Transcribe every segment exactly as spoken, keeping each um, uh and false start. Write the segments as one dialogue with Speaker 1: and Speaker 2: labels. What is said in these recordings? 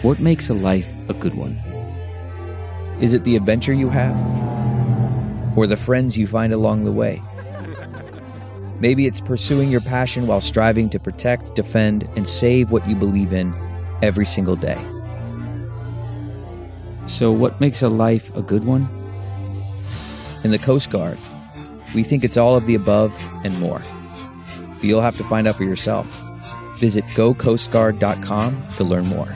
Speaker 1: What makes a life a good one? Is it the adventure you have? Or the friends you find along the way? Maybe it's pursuing your passion while striving to protect, defend, and save what you believe in every single day. So what makes a life a good one? In the Coast Guard, we think it's all of the above and more. But you'll have to find out for yourself. Visit go coast guard dot com to learn more.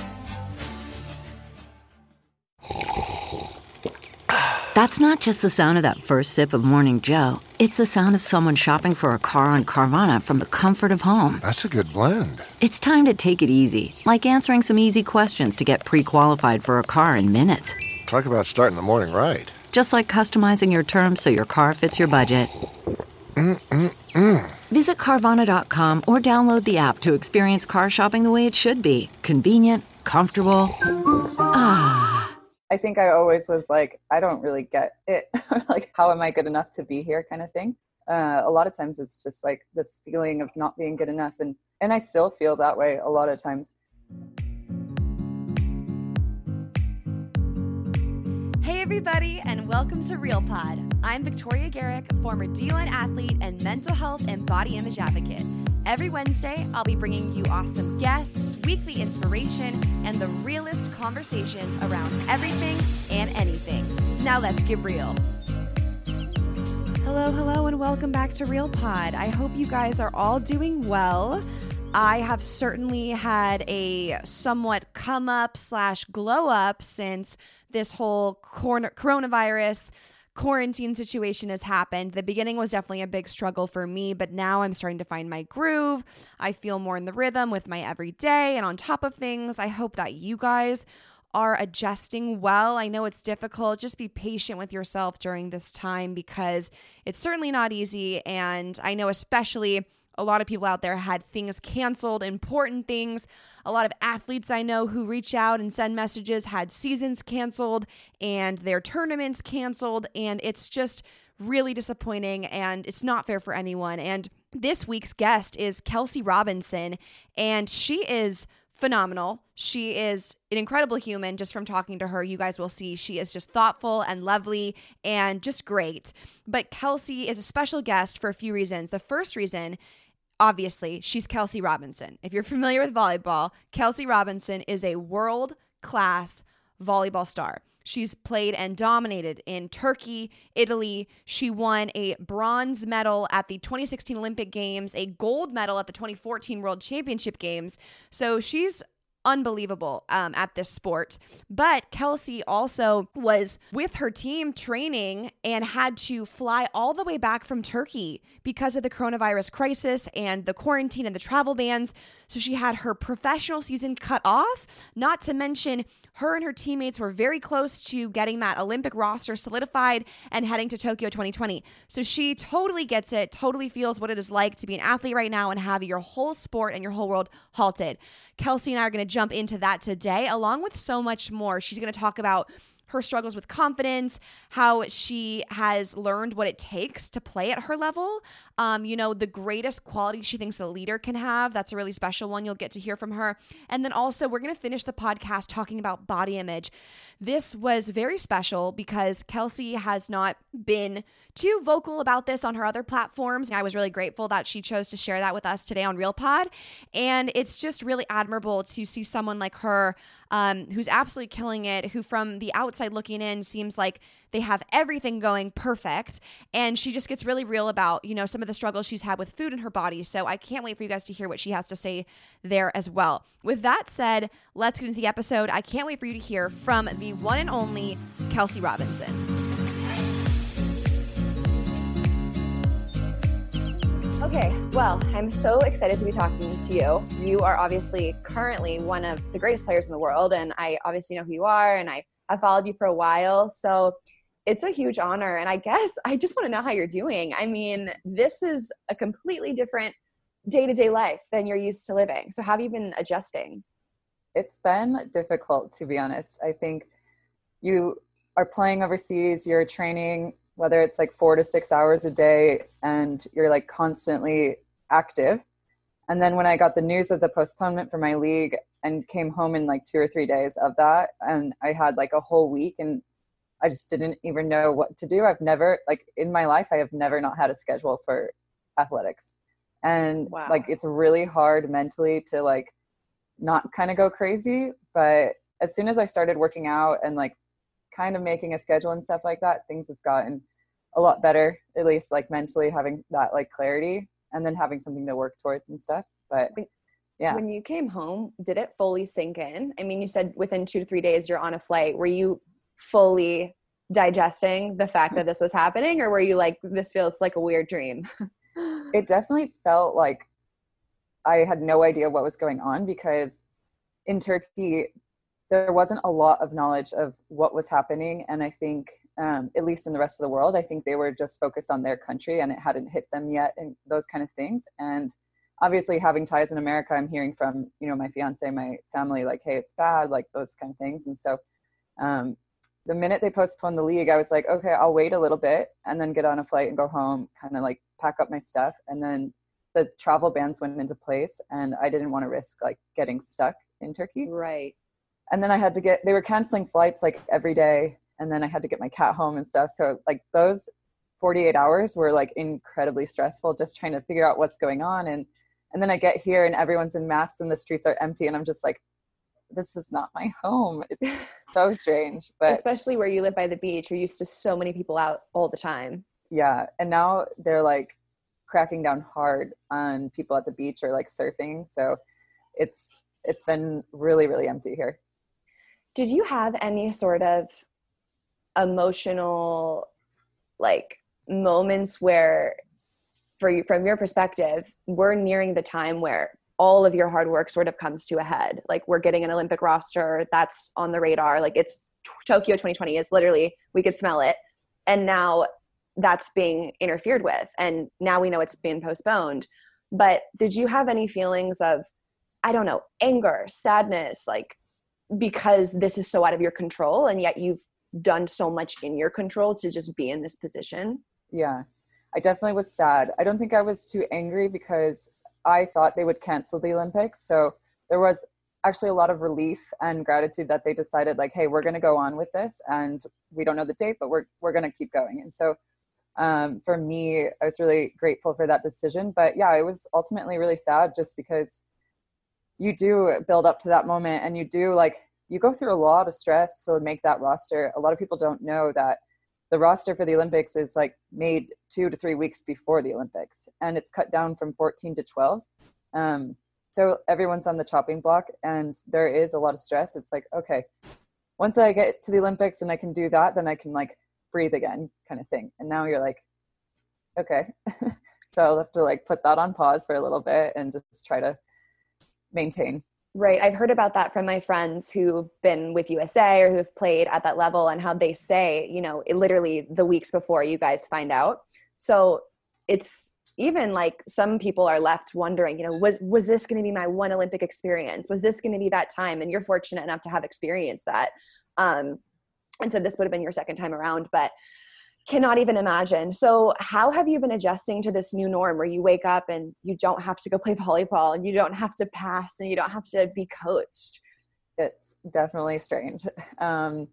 Speaker 2: That's not just the sound of that first sip of Morning Joe. It's the sound of someone shopping for a car on Carvana from the comfort of home.
Speaker 3: That's a good blend.
Speaker 2: It's time to take it easy, like answering some easy questions to get pre-qualified for a car in minutes.
Speaker 3: Talk about starting the morning right.
Speaker 2: Just like customizing your terms so your car fits your budget.
Speaker 3: Mm-mm-mm.
Speaker 2: Visit Carvana dot com or download the app to experience car shopping the way it should be. Convenient, comfortable. Ah.
Speaker 4: I think I always was like, I don't really get it. Like, how am I good enough to be here kind of thing? Uh, a lot of times it's just like this feeling of not being good enough. And, and I still feel that way a lot of times.
Speaker 5: Hey everybody, and welcome to Real Pod. I'm Victoria Garrick, former D one athlete and mental health and body image advocate. Every Wednesday, I'll be bringing you awesome guests, weekly inspiration, and the realest conversations around everything and anything. Now let's get real. Hello, hello, and welcome back to Real Pod. I hope you guys are all doing well. I have certainly had a somewhat come up slash glow up since this whole cor- coronavirus quarantine situation has happened. The beginning was definitely a big struggle for me, but now I'm starting to find my groove. I feel more in the rhythm with my everyday, and on top of things, I hope that you guys are adjusting well. I know it's difficult. Just be patient with yourself during this time because it's certainly not easy, and I know especially a lot of people out there had things canceled, important things. A lot of athletes I know who reach out and send messages had seasons canceled and their tournaments canceled. And it's just really disappointing and it's not fair for anyone. And this week's guest is Kelsey Robinson, and she is phenomenal. She is an incredible human. Just from talking to her, you guys will see she is just thoughtful and lovely and just great. But Kelsey is a special guest for a few reasons. The first reason, obviously, she's Kelsey Robinson. If you're familiar with volleyball, Kelsey Robinson is a world-class volleyball star. She's played and dominated in Turkey, Italy. She won a bronze medal at the twenty sixteen Olympic Games, a gold medal at the twenty fourteen World Championship Games. So she's unbelievable um, at this sport. But Kelsey also was with her team training and had to fly all the way back from Turkey because of the coronavirus crisis and the quarantine and the travel bans. So she had her professional season cut off, not to mention her and her teammates were very close to getting that Olympic roster solidified and heading to Tokyo twenty twenty. So she totally gets it, totally feels what it is like to be an athlete right now and have your whole sport and your whole world halted. Kelsey and I are going to jump into that today, along with so much more. She's going to talk about her struggles with confidence, how she has learned what it takes to play at her level. Um, you know, the greatest quality she thinks a leader can have. That's a really special one. You'll get to hear from her. And then also, we're going to finish the podcast talking about body image. This was very special because Kelsey has not been too vocal about this on her other platforms. I was really grateful that she chose to share that with us today on Real Pod. And it's just really admirable to see someone like her um, who's absolutely killing it, who from the outside looking in seems like they have everything going perfect. And she just gets really real about, you know, some of the struggles she's had with food in her body. So I can't wait for you guys to hear what she has to say there as well. With that said, let's get into the episode. I can't wait for you to hear from the one and only Kelsey Robinson. Okay, well, I'm so excited to be talking to you. You are obviously currently one of the greatest players in the world, and I obviously know who you are, and I have followed you for a while, so it's a huge honor, and I guess I just want to know how you're doing. I mean, this is a completely different day-to-day life than you're used to living, so how have you been adjusting?
Speaker 4: It's been difficult, to be honest. I think you are playing overseas, you're training, whether it's like four to six hours a day, and you're like constantly active. And then when I got the news of the postponement for my league and came home in like two or three days of that. And I had like a whole week and I just didn't even know what to do. I've never, like in my life, I have never not had a schedule for athletics. And
Speaker 5: Wow.
Speaker 4: like, it's really hard mentally to like not kind of go crazy. But as soon as I started working out and like kind of making a schedule and stuff like that, things have gotten a lot better, at least like mentally having that like clarity and then having something to work towards and stuff. But yeah.
Speaker 5: When you came home, did it fully sink in? I mean, you said within two to three days you're on a flight. Were you fully digesting the fact that this was happening, or were you like, this feels like a weird dream?
Speaker 4: It definitely felt like I had no idea what was going on, because in Turkey, there wasn't a lot of knowledge of what was happening. And I think, um, at least in the rest of the world, I think they were just focused on their country and it hadn't hit them yet and those kind of things. And obviously having ties in America, I'm hearing from, you know, my fiance, my family, like, hey, it's bad, like those kind of things. And so um, the minute they postponed the league, I was like, okay, I'll wait a little bit and then get on a flight and go home, kind of like pack up my stuff. And then the travel bans went into place and I didn't want to risk like getting stuck in Turkey.
Speaker 5: Right.
Speaker 4: And then I had to get, they were canceling flights like every day. And then I had to get my cat home and stuff. So like those forty-eight hours were like incredibly stressful, just trying to figure out what's going on. And And then I get here and everyone's in masks and the streets are empty. And I'm just like, this is not my home. It's so strange. But
Speaker 5: especially where you live by the beach, you're used to so many people out all the time.
Speaker 4: Yeah. And now they're like cracking down hard on people at the beach or like surfing. So it's, it's been really, really empty here.
Speaker 5: Did you have any sort of emotional like moments where, for you, from your perspective, we're nearing the time where all of your hard work sort of comes to a head? Like we're getting an Olympic roster that's on the radar. Like it's Tokyo twenty twenty is literally, we could smell it. And now that's being interfered with. And now we know it's been postponed. But did you have any feelings of, I don't know, anger, sadness, like because this is so out of your control and yet you've done so much in your control to just be in this position?
Speaker 4: Yeah. I definitely was sad. I don't think I was too angry because I thought they would cancel the Olympics. So there was actually a lot of relief and gratitude that they decided like, hey, we're going to go on with this and we don't know the date, but we're, we're going to keep going. And so um, for me, I was really grateful for that decision. But yeah, it was ultimately really sad just because you do build up to that moment and you do like, you go through a lot of stress to make that roster. A lot of people don't know that the roster for the Olympics is like made two to three weeks before the Olympics, and it's cut down from fourteen to twelve. Um, so everyone's on the chopping block and there is a lot of stress. It's like, okay, once I get to the Olympics and I can do that, then I can like breathe again kind of thing. And now you're like, okay. So I'll have to like put that on pause for a little bit and just try to maintain.
Speaker 5: Right. I've heard about that from my friends who've been with U S A or who've played at that level, and how they say, you know, it literally the weeks before you guys find out. So it's even like some people are left wondering, you know, was, was this going to be my one Olympic experience? Was this going to be that time? And you're fortunate enough to have experienced that. Um, and so this would have been your second time around, but cannot even imagine. So how have you been adjusting to this new norm where you wake up and you don't have to go play volleyball and you don't have to pass and you don't have to be coached?
Speaker 4: It's definitely strange. Um,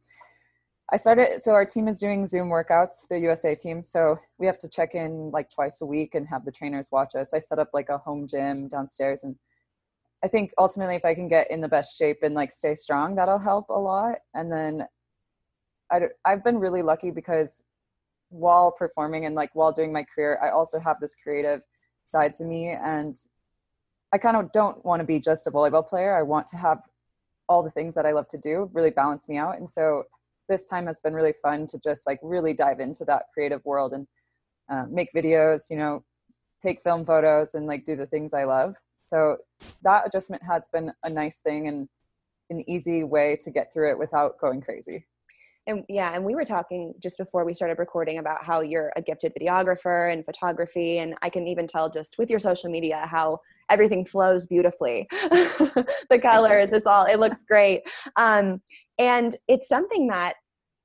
Speaker 4: I started, so our team is doing Zoom workouts, the U S A team. So we have to check in like twice a week and have the trainers watch us. I set up like a home gym downstairs. And I think ultimately if I can get in the best shape and like stay strong, that'll help a lot. And then I, I've been really lucky because while performing and like while doing my career, I also have this creative side to me. And I kind of don't want to be just a volleyball player. I want to have all the things that I love to do really balance me out. And so this time has been really fun to just like really dive into that creative world and uh, make videos, you know, take film photos and like do the things I love. So that adjustment has been a nice thing and an easy way to get through it without going crazy.
Speaker 5: And yeah, and we were talking just before we started recording about how you're a gifted videographer and photography. And I can even tell just with your social media how everything flows beautifully. The colors, it's all, it looks great. Um, and it's something that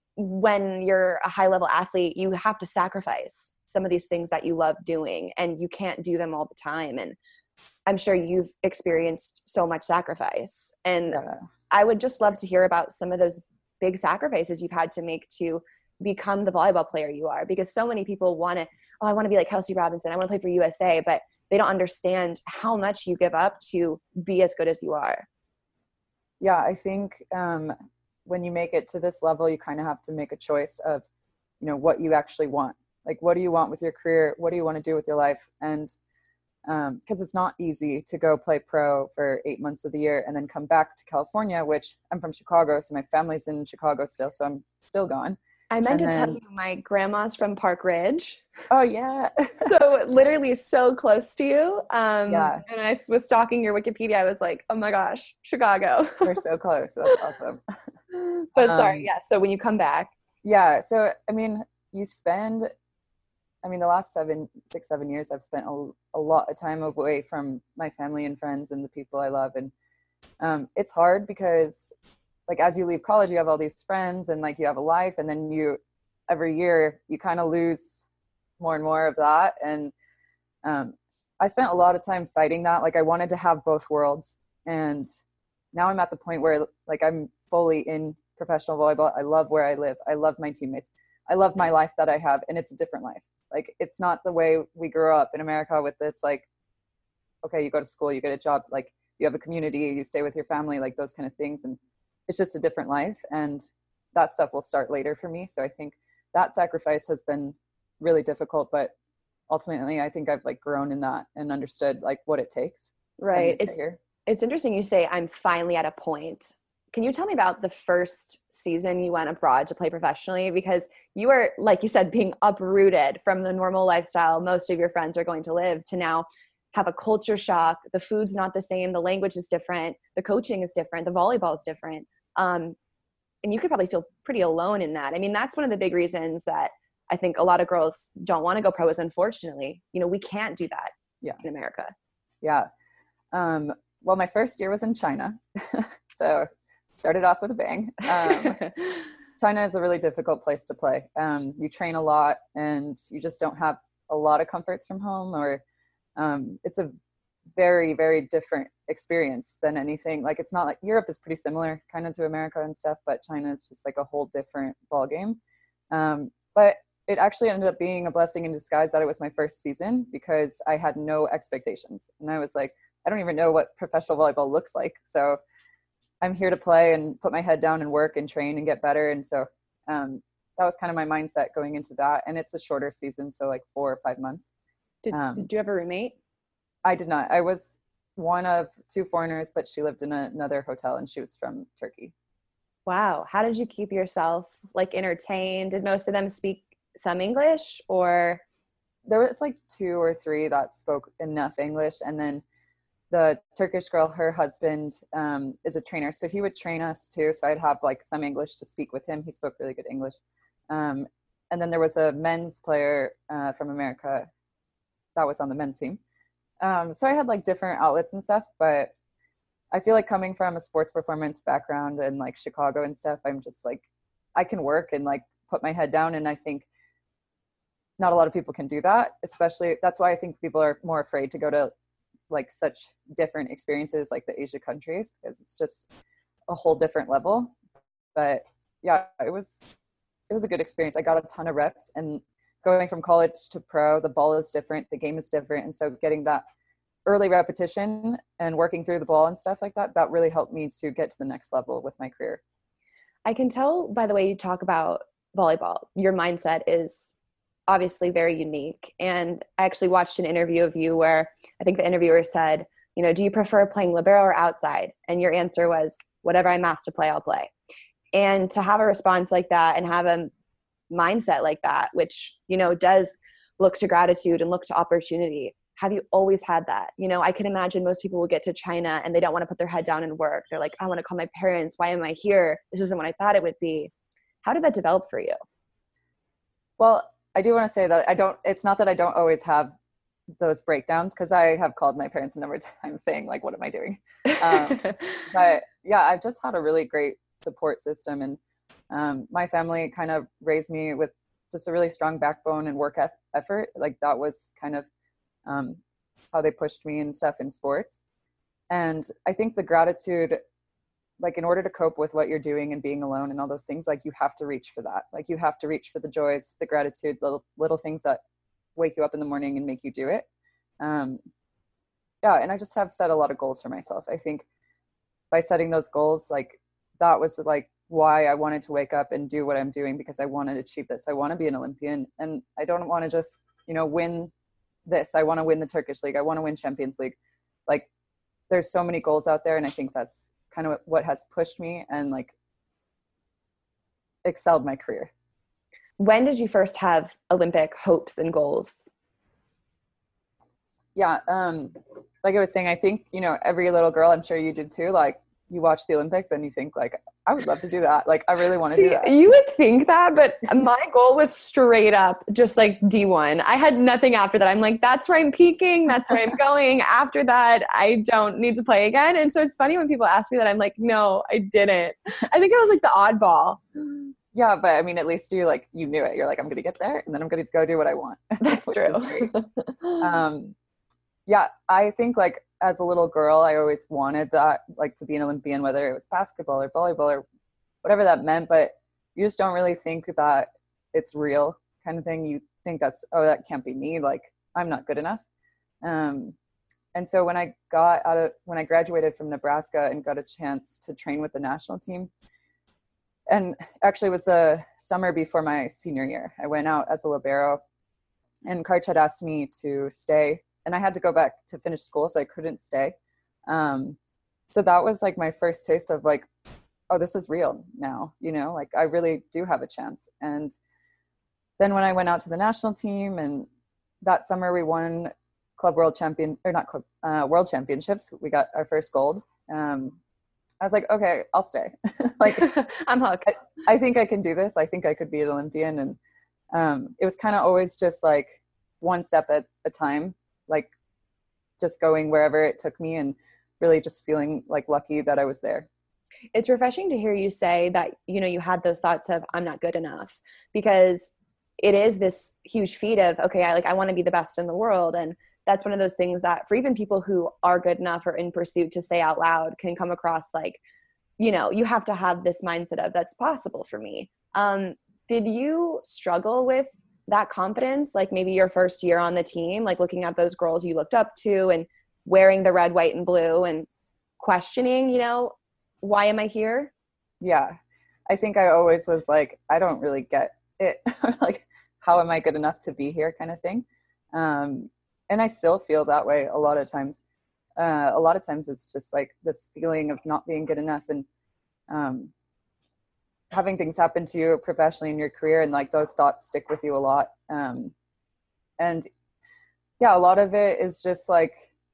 Speaker 5: when you're a high level athlete, you have to sacrifice some of these things that you love doing and you can't do them all the time. And
Speaker 6: I'm sure you've experienced so much sacrifice. And
Speaker 4: Yeah.
Speaker 6: I would just love to hear about some of those big sacrifices you've had to make to become the volleyball player you are, because so many people want to, oh, I want to be like Kelsey Robinson. I want to play for U S A, but they don't understand how much you give up to be as good as you are.
Speaker 4: Yeah, I think um, when you make it to this level, you kind of have to make a choice of, you know, what you actually want. Like, what do you want with your career? What do you want to do with your life? And um, because it's not easy to go play pro for eight months of the year and then come back to California, which I'm from Chicago, so my family's in Chicago still, so I'm still gone.
Speaker 6: I meant
Speaker 4: And
Speaker 6: to
Speaker 4: then,
Speaker 6: tell you, my grandma's from Park Ridge.
Speaker 4: Oh, yeah.
Speaker 6: So literally so close to you. Um,
Speaker 4: Yeah.
Speaker 6: And I was stalking your Wikipedia. I was like, oh my gosh, Chicago.
Speaker 4: We're so close. That's awesome.
Speaker 6: But sorry,
Speaker 4: Um,
Speaker 6: yeah. So when you come back.
Speaker 4: Yeah. So, I mean, you spend, I mean, the last seven, six, seven years, I've spent a, a lot of time away from my family and friends and the people I love. And um, it's hard because, like, as you leave college, you have all these friends and, like, you have a life. And then you, every year, you kind of lose more and more of that. And um, I spent a lot of time fighting that. Like, I wanted to have both worlds. And now I'm at the point where, like, I'm fully in professional volleyball. I love where I live. I love my teammates. I love my life that I have. And it's a different life. Like, it's not the way we grew up in America with this, like, okay, you go to school, you get a job, like, you have a community, you stay with your family, like, those kind of things. And it's just a different life. And that stuff will start later for me. So I think that sacrifice has been really difficult, but ultimately I think I've, like, grown in that and understood, like, what it takes.
Speaker 6: Right. It's,
Speaker 4: here.
Speaker 6: it's interesting you say, I'm finally at a point. Can you tell me about the first season you went abroad to play professionally? Because you were, like you said, being uprooted from the normal lifestyle most of your friends are going to live, to now have a culture shock. The food's not the same. The language is different. The coaching is different. The volleyball is different. Um, and you could probably feel pretty alone in that. I mean, that's one of the big reasons that I think a lot of girls don't want to go pro is, unfortunately, you know, we can't do that
Speaker 4: yeah.
Speaker 6: in America.
Speaker 4: Yeah. Um, well, my first year was in China. So started off with a bang. Um, China is a really difficult place to play. Um, you train a lot and you just don't have a lot of comforts from home, or um, it's a very, very different experience than anything. Like, it's not like Europe is pretty similar kind of to America and stuff, but China is just like a whole different ball game. Um, but it actually ended up being a blessing in disguise that it was my first season, because I had no expectations. And I was like, I don't even know what professional volleyball looks like. So I'm here to play and put my head down and work and train and get better. And so um, that was kind of my mindset going into that. And it's a shorter season, so like four or five months.
Speaker 6: Did,
Speaker 4: um,
Speaker 6: did you have a roommate?
Speaker 4: I did not. I was one of two foreigners, but she lived in a, another hotel and she was from Turkey.
Speaker 6: Wow. How did you keep yourself, like, entertained? Did most of them speak some English, or?
Speaker 4: There was like two or three that spoke enough English. And then the Turkish girl, her husband um, is a trainer, so he would train us too. So I'd have like some English to speak with him. He spoke really good English. Um, and then there was a men's player uh, from America that was on the men's team. Um, so I had like different outlets and stuff, but I feel like coming from a sports performance background and like Chicago and stuff, I'm just like, I can work and like put my head down. And I think not a lot of people can do that, especially, that's why I think people are more afraid to go to like such different experiences like the Asia countries, because it's just a whole different level. But yeah, it was, it was a good experience. I got a ton of reps, and going from college to pro, the ball is different, the game is different. And so getting that early repetition and working through the ball and stuff like that, that really helped me to get to the next level with my career.
Speaker 6: I can tell by the way you talk about volleyball, your mindset is obviously very unique. And I actually watched an interview of you where I think the interviewer said, you know, do you prefer playing libero or outside? And your answer was, whatever I'm asked to play, I'll play. And to have a response like that and have a mindset like that, which, you know, does look to gratitude and look to opportunity. Have you always had that? You know, I can imagine most people will get to China and they don't want to put their head down and work. They're like, I want to call my parents. Why am I here? This isn't what I thought it would be. How did that develop for you?
Speaker 4: Well, I do want to say that I don't, it's not that I don't always have those breakdowns, because I have called my parents a number of times saying like, what am I doing? Um, but yeah, I've just had a really great support system, and um, my family kind of raised me with just a really strong backbone and work eff- effort. Like that was kind of um, how they pushed me and stuff in sports. And I think the gratitude, like in order to cope with what you're doing and being alone and all those things, like you have to reach for that. Like you have to reach for the joys, the gratitude, little, little things that wake you up in the morning and make you do it. Um, yeah. And I just have set a lot of goals for myself. I think by setting those goals, like that was like why I wanted to wake up and do what I'm doing, because I want to achieve this. I want to be an Olympian, and I don't want to just, you know, win this. I want to win the Turkish League. I want to win Champions League. Like there's so many goals out there. And I think that's kind of what has pushed me and like excelled my career.
Speaker 6: When did you first have Olympic hopes and goals?
Speaker 4: Yeah. Um, like I was saying, I think, you know, every little girl, I'm sure you did too, like you watch the Olympics and you think like, I would love to do that. Like, I really want to
Speaker 6: See,
Speaker 4: do that.
Speaker 6: You would think that, but my goal was straight up just like D one. I had nothing after that. I'm like, that's where I'm peaking. That's where I'm going. After that, I don't need to play again. And so it's funny when people ask me that, I'm like, no, I didn't. I think I was like the oddball.
Speaker 4: Yeah, but I mean, at least you like, you knew it. You're like, I'm going to get there and then I'm going to go do what I want.
Speaker 6: That's true.
Speaker 4: um, yeah, I think like as a little girl, I always wanted that, like to be an Olympian, whether it was basketball or volleyball or whatever that meant, but you just don't really think that it's real kind of thing. You think that's, oh, that can't be me. Like I'm not good enough. Um, and so when I got out of, when I graduated from Nebraska and got a chance to train with the national team, and actually it was the summer before my senior year, I went out as a libero, and Karch had asked me to stay, and I had to go back to finish school, so I couldn't stay. Um, so that was like my first taste of like, oh, this is real now, you know, like I really do have a chance. And then when I went out to the national team, and that summer we won club world champion, or not club, uh, world championships, we got our first gold. Um, I was like, okay, I'll stay. Like,
Speaker 6: I'm hooked.
Speaker 4: I, I think I can do this. I think I could be an Olympian. And um, it was kind of always just like one step at a time, like just going wherever it took me and really just feeling like lucky that I was there.
Speaker 6: It's refreshing to hear you say that, you know, you had those thoughts of I'm not good enough, because it is this huge feat of, okay, I like, I want to be the best in the world. And that's one of those things that for even people who are good enough or in pursuit to say out loud can come across like, you know, you have to have this mindset of that's possible for me. Um, did you struggle with that confidence? Like maybe your first year on the team, like looking at those girls you looked up to and wearing the red, white, and blue and questioning, you know, why am I here?
Speaker 4: Yeah. I think I always was like, I don't really get it. Like, how am I good enough to be here kind of thing. Um, and I still feel that way a lot of times. Uh, a lot of times it's just like this feeling of not being good enough, and um, having things happen to you professionally in your career, and like those thoughts stick with you a lot. Um, and yeah, a lot of it is just like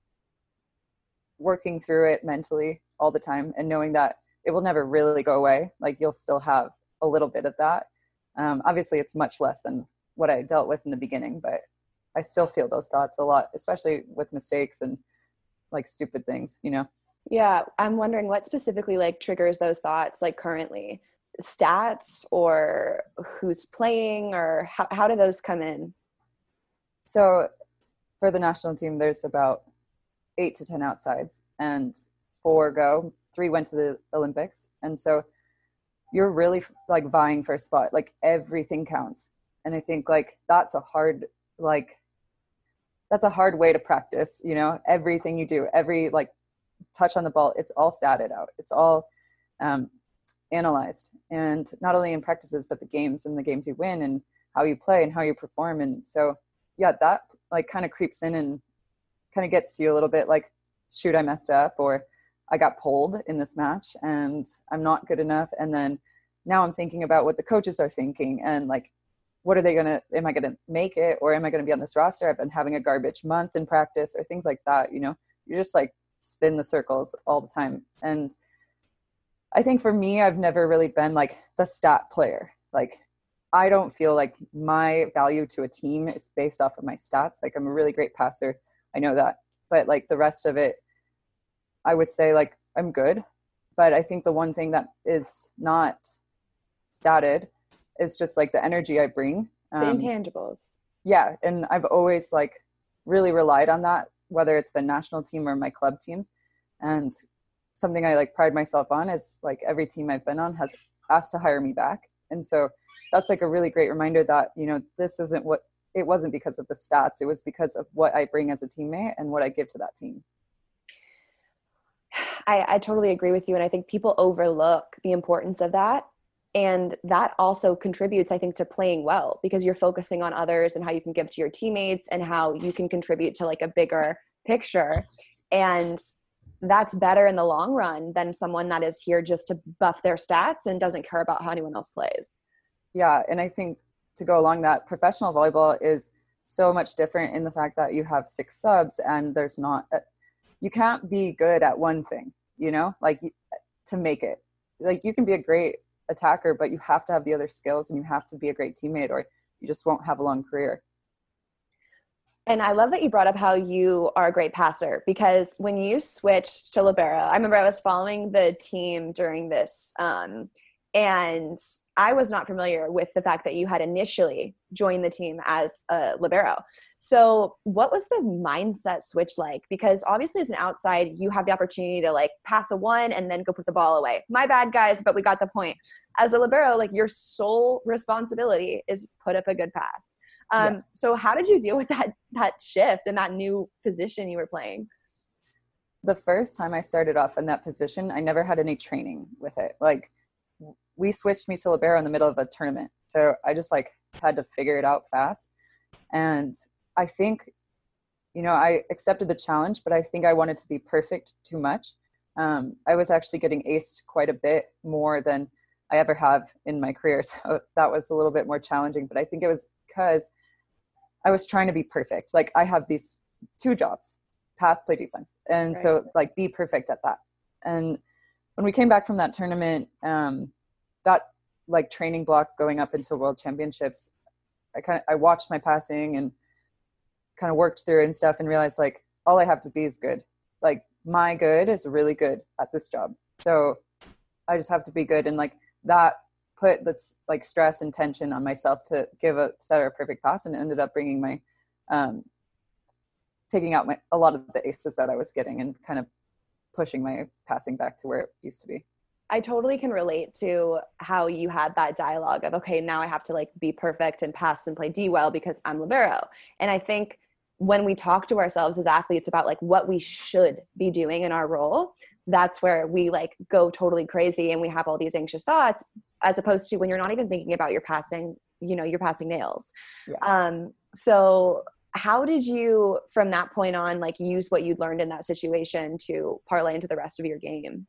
Speaker 4: working through it mentally all the time and knowing that it will never really go away. Like you'll still have a little bit of that. Um, obviously it's much less than what I dealt with in the beginning, but I still feel those thoughts a lot, especially with mistakes and like stupid things, you know?
Speaker 6: Yeah. I'm wondering what specifically like triggers those thoughts, like currently stats or who's playing, or how, how do those come in?
Speaker 4: So for the national team, there's about eight to ten outsides, and four go, three went to the Olympics. And so you're really like vying for a spot, like everything counts. And I think like that's a hard, like, that's a hard way to practice, you know, everything you do, every like touch on the ball, it's all statted out. It's all um, analyzed. And not only in practices, but the games and the games you win and how you play and how you perform. And so, yeah, that like kind of creeps in and kind of gets to you a little bit like, shoot, I messed up, or I got pulled in this match and I'm not good enough. And then now I'm thinking about what the coaches are thinking and like, what are they going to, am I going to make it, or am I going to be on this roster? I've been having a garbage month in practice, or things like that. You know, you just like spin the circles all the time. And I think for me, I've never really been like the stat player. Like, I don't feel like my value to a team is based off of my stats. Like, I'm a really great passer. I know that. But like the rest of it, I would say like I'm good. But I think the one thing that is not statted is just like the energy I bring.
Speaker 6: The
Speaker 4: Um,
Speaker 6: intangibles.
Speaker 4: yeah. And I've always like really relied on that whether it's been national team or my club teams. And something I like pride myself on is like every team I've been on has asked to hire me back. And so that's like a really great reminder that, you know, this isn't what, it wasn't because of the stats. It was because of what I bring as a teammate and what I give to that team.
Speaker 6: I, I totally agree with you. And I think people overlook the importance of that. And that also contributes, I think, to playing well, because you're focusing on others and how you can give to your teammates and how you can contribute to like a bigger picture. And that's better in the long run than someone that is here just to buff their stats and doesn't care about how anyone else plays.
Speaker 4: Yeah. And I think to go along that, professional volleyball is so much different in the fact that you have six subs and there's not, a, you can't be good at one thing, you know, like to make it. Like you can be a great attacker, but you have to have the other skills and you have to be a great teammate or you just won't have a long career.
Speaker 6: And I love that you brought up how you are a great passer, because when you switched to libero, I remember I was following the team during this um, and I was not familiar with the fact that you had initially joined the team as a libero. So what was the mindset switch like? Because obviously as an outside, you have the opportunity to like pass a one and then go put the ball away. My bad, guys, but we got the point. As a libero, like your sole responsibility is put up a good pass. Um, yeah. So how did you deal with that, that shift and that new position you were playing?
Speaker 4: The first time I started off in that position, I never had any training with it. Like we switched me to libero in the middle of a tournament. So I just like had to figure it out fast. And I think, you know, I accepted the challenge, but I think I wanted to be perfect too much. Um, I was actually getting aced quite a bit more than I ever have in my career. So that was a little bit more challenging, but I think it was because I was trying to be perfect. Like I have these two jobs, pass, play, defense. And right. So like be perfect at that. And when we came back from that tournament, um, that like training block going up into world championships, I kind of, I watched my passing and kind of worked through it and stuff and realized like, all I have to be is good. Like my good is really good at this job. So I just have to be good. And like that put that's like stress and tension on myself to give a setter a perfect pass, and ended up bringing my, um, taking out my, a lot of the aces that I was getting and kind of pushing my passing back to where it used to be.
Speaker 6: I totally can relate to how you had that dialogue of, okay, now I have to like be perfect and pass and play D well because I'm libero. And I think when we talk to ourselves as athletes about like what we should be doing in our role, that's where we like go totally crazy and we have all these anxious thoughts, as opposed to when you're not even thinking about your passing, you know, you're passing nails. Yeah. Um, so how did you, from that point on, like use what you'd learned in that situation to parlay into the rest of your game?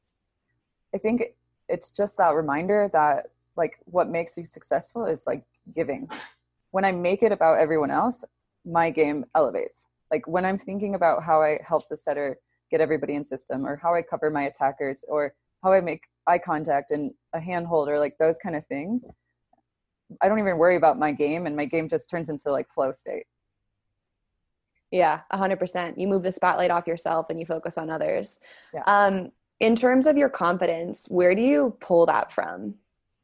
Speaker 4: I think it's just that reminder that like what makes you successful is like giving. When I make it about everyone else, my game elevates. Like when I'm thinking about how I help the setter get everybody in system, or how I cover my attackers, or how I make eye contact and a handhold, or like those kind of things, I don't even worry about my game, and my game just turns into like flow state.
Speaker 6: Yeah, a hundred percent. You move the spotlight off yourself and you focus on others.
Speaker 4: Yeah.
Speaker 6: Um, in terms of your confidence, where do you pull that from?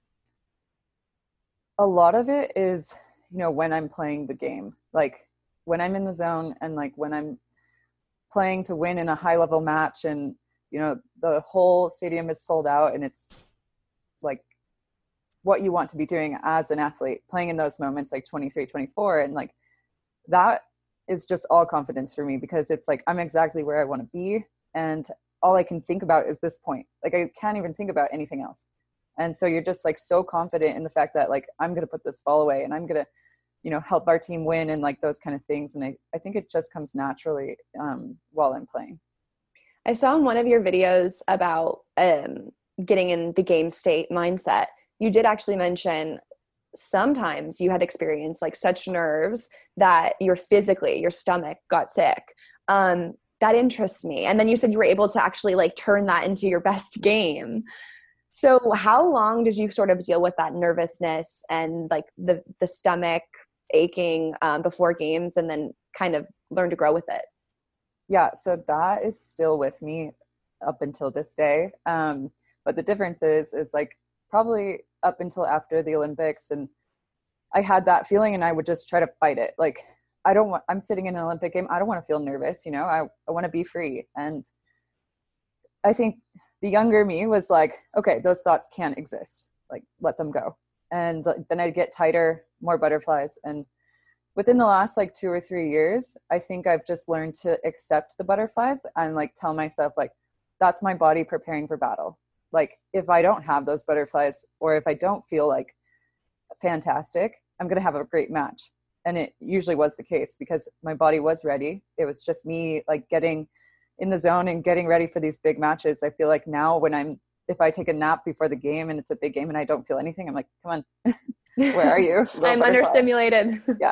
Speaker 4: A lot of it is, you know, when I'm playing the game, like when I'm in the zone and like when I'm playing to win in a high level match and, you know, the whole stadium is sold out and it's, it's like what you want to be doing as an athlete, playing in those moments like twenty-three, twenty-four. And like that is just all confidence for me, because it's like, I'm exactly where I want to be. And all I can think about is this point. Like I can't even think about anything else. And so you're just like so confident in the fact that like, I'm going to put this ball away and I'm going to, you know, help our team win and like those kind of things. And I, I think it just comes naturally um, while I'm playing.
Speaker 6: I saw in one of your videos about um, getting in the game state mindset, you did actually mention sometimes you had experienced like such nerves that your physically, your stomach got sick. Um, that interests me. And then you said you were able to actually like turn that into your best game. So how long did you sort of deal with that nervousness and like the, the stomach aching um, before games, and then kind of learn to grow with it?
Speaker 4: Yeah. So that is still with me up until this day. Um, but the difference is, is like probably up until after the Olympics, and I had that feeling and I would just try to fight it. Like I don't want, I'm sitting in an Olympic game. I don't want to feel nervous. You know, I, I want to be free. And I think the younger me was like, okay, those thoughts can't exist. Like, let them go. And then I'd get tighter, more butterflies. And within the last like two or three years, I think I've just learned to accept the butterflies and like tell myself like, that's my body preparing for battle. Like if I don't have those butterflies, or if I don't feel like fantastic, I'm going to have a great match. And it usually was the case because my body was ready. It was just me like getting in the zone and getting ready for these big matches. I feel like now when I'm, if I take a nap before the game and it's a big game and I don't feel anything, I'm like, come on, where are you?
Speaker 6: I'm understimulated.
Speaker 4: Yeah.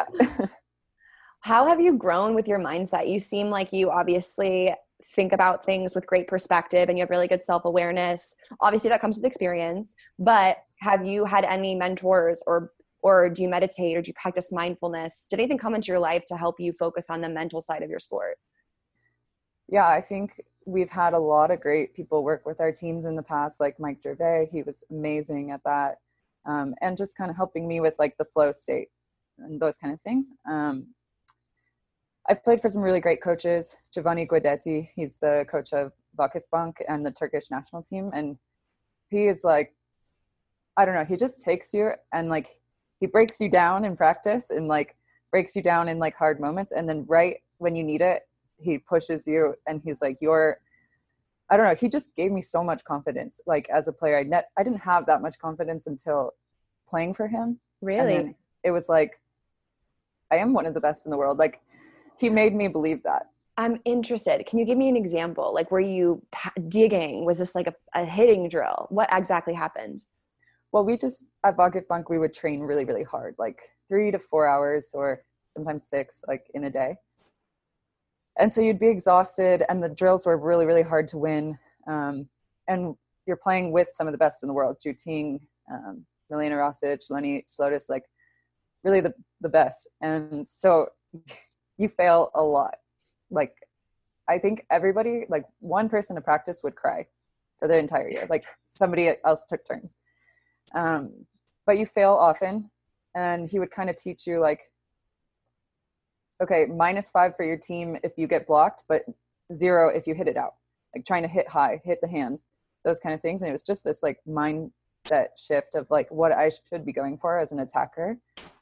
Speaker 6: How have you grown with your mindset? You seem like you obviously think about things with great perspective and you have really good self-awareness. Obviously that comes with experience, but have you had any mentors or or do you meditate or do you practice mindfulness? Did anything come into your life to help you focus on the mental side of your sport?
Speaker 4: Yeah, I think we've had a lot of great people work with our teams in the past, like Mike Gervais. He was amazing at that. Um, and just kind of helping me with like the flow state and those kind of things. Um, I've played for some really great coaches. Giovanni Guidetti, he's the coach of Vakifbank and the Turkish national team. And he is like, I don't know, he just takes you and like, he breaks you down in practice and like breaks you down in like hard moments. And then right when you need it, he pushes you and he's like, you're, I don't know. He just gave me so much confidence. Like as a player, I net, I didn't have that much confidence until playing for him.
Speaker 6: Really?
Speaker 4: And then it was like, I am one of the best in the world. Like he made me believe that.
Speaker 6: I'm interested. Can you give me an example? Like were you pa- digging? Was this like a, a hitting drill? What exactly happened?
Speaker 4: Well, we just, at Vakifbank, we would train really, really hard, like three to four hours or sometimes six, like in a day. And so you'd be exhausted and the drills were really, really hard to win. Um, and you're playing with some of the best in the world, Ju Ting, um, Milena Rosic, Lenny Slotis, like really the, the best. And so you fail a lot. Like, I think everybody, like one person to practice would cry for the entire year. Like somebody else took turns. Um, but you fail often, and he would kind of teach you like, okay, minus five for your team if you get blocked, but zero if you hit it out, like trying to hit high, hit the hands, those kind of things. And it was just this like mindset shift of like what I should be going for as an attacker.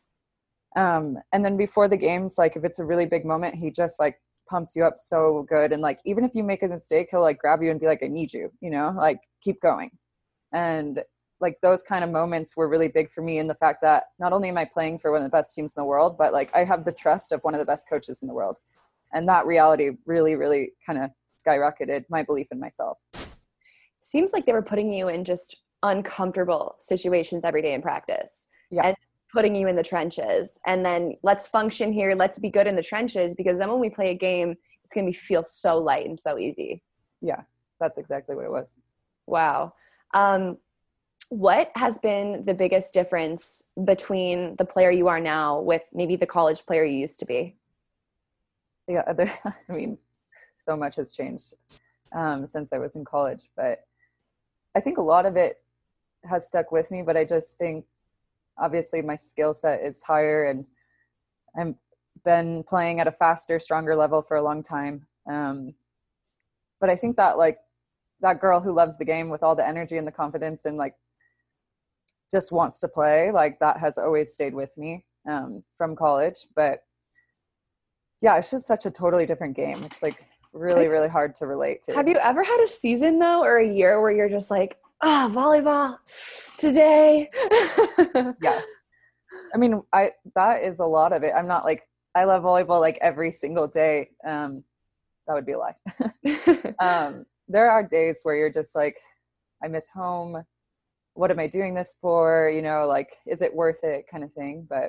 Speaker 4: Um, and then before the games, like if it's a really big moment, he just like pumps you up so good. And like, even if you make a mistake, he'll like grab you and be like, I need you, you know, like keep going. And like those kind of moments were really big for me in the fact that not only am I playing for one of the best teams in the world, but like I have the trust of one of the best coaches in the world. And that reality really, really kind of skyrocketed my belief in myself.
Speaker 6: Seems like they were putting you in just uncomfortable situations every day in practice.
Speaker 4: Yeah.
Speaker 6: And putting you in the trenches. And then let's function here. Let's be good in the trenches, because then when we play a game, it's going to be feel so light and so easy.
Speaker 4: Yeah, that's exactly what it was.
Speaker 6: Wow. Um, What has been the biggest difference between the player you are now with maybe the college player you used to be?
Speaker 4: Yeah, there, I mean, so much has changed um, since I was in college, but I think a lot of it has stuck with me, but I just think obviously my skill set is higher and I've been playing at a faster, stronger level for a long time. Um, but I think that like that girl who loves the game with all the energy and the confidence and like just wants to play, like that has always stayed with me um, from college. But yeah, it's just such a totally different game. It's like really, really hard to relate to.
Speaker 6: Have you ever had a season though, or a year where you're just like, ah, oh, volleyball today?
Speaker 4: Yeah. I mean, I, that is a lot of it. I'm not like, I love volleyball like every single day. Um, that would be a lie. um, there are days where you're just like, I miss home. What am I doing this for? You know, like, is it worth it kind of thing? But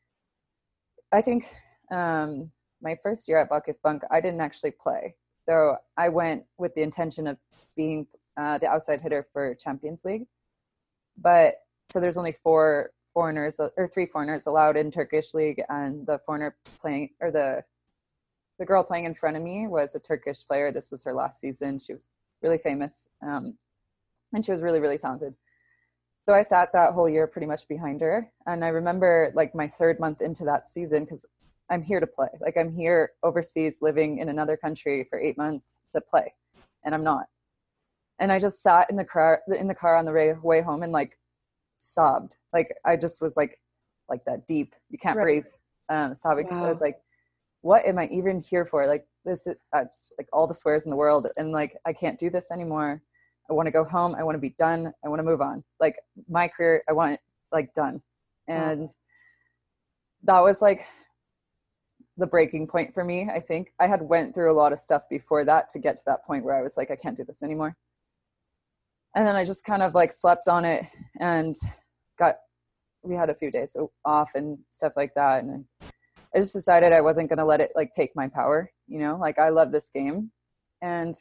Speaker 4: I think um, my first year at Vakifbank, I didn't actually play. So I went with the intention of being uh, the outside hitter for Champions League. But so there's only four foreigners or three foreigners allowed in Turkish league. And the foreigner playing or the, the girl playing in front of me was a Turkish player. This was her last season. She was really famous. Um, and she was really, really talented. So I sat that whole year pretty much behind her. And I remember like my third month into that season, because I'm here to play. Like I'm here overseas living in another country for eight months to play, and I'm not. And I just sat in the car, in the car on the way, way home and like sobbed. Like I just was like, like that deep, you can't
Speaker 6: Right.
Speaker 4: breathe, um, sobbing. Because
Speaker 6: Wow.
Speaker 4: I was like, what am I even here for? Like this is I just, like all the swears in the world. And like, I can't do this anymore. I want to go home. I want to be done. I want to move on. Like my career, I want it like done. And wow. that was like the breaking point for me. I think I had went through a lot of stuff before that to get to that point where I was like, I can't do this anymore. And then I just kind of like slept on it and got, we had a few days off and stuff like that. And I just decided I wasn't going to let it like take my power, you know, like I love this game. And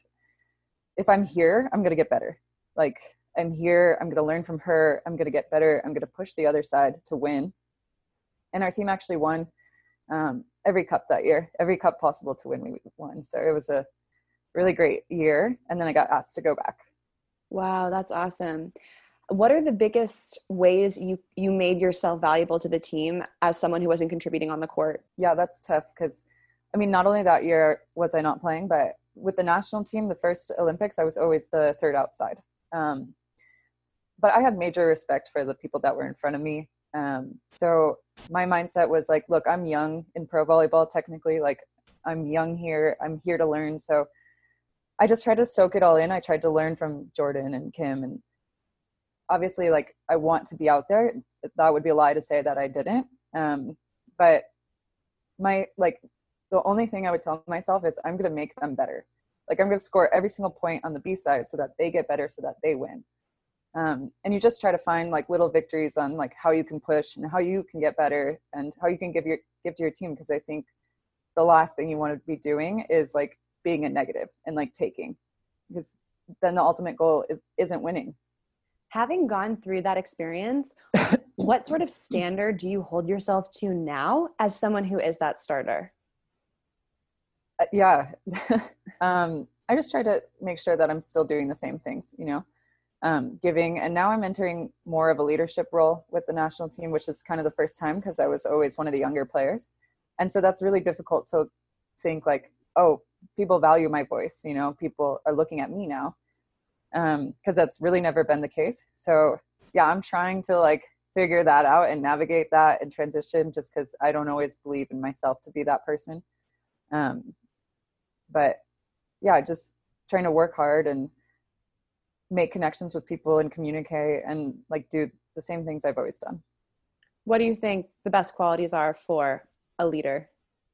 Speaker 4: if I'm here, I'm going to get better. Like I'm here, I'm going to learn from her. I'm going to get better. I'm going to push the other side to win. And our team actually won um, every cup that year, every cup possible to win, we won. So it was a really great year. And then I got asked to go back.
Speaker 6: Wow, that's awesome. What are the biggest ways you, you made yourself valuable to the team as someone who wasn't contributing on the court?
Speaker 4: Yeah, that's tough because, I mean, not only that year was I not playing, but with the national team, the first Olympics, I was always the third outside. Um, but I had major respect for the people that were in front of me. Um, so my mindset was like, look, I'm young in pro volleyball, technically. Like I'm young here. I'm here to learn. So I just tried to soak it all in. I tried to learn from Jordan and Kim, and obviously like I want to be out there. That would be a lie to say that I didn't. Um, but my, like the only thing I would tell myself is I'm going to make them better. Like I'm going to score every single point on the B side so that they get better, so that they win. Um, and you just try to find like little victories on like how you can push and how you can get better and how you can give your, give to your team. Cause I think the last thing you want to be doing is like being a negative and like taking, because then the ultimate goal is, isn't winning.
Speaker 6: Having gone through that experience, what sort of standard do you hold yourself to now as someone who is that starter?
Speaker 4: Uh, yeah. um, I just try to make sure that I'm still doing the same things, you know, um, giving. And now I'm entering more of a leadership role with the national team, which is kind of the first time because I was always one of the younger players. And so that's really difficult to think like, oh, people value my voice, you know, people are looking at me now. Um, cause that's really never been the case. So yeah, I'm trying to like figure that out and navigate that and transition, just cause I don't always believe in myself to be that person. Um, but yeah, just trying to work hard and make connections with people and communicate and like do the same things I've always done.
Speaker 6: What do you think the best qualities are for a leader?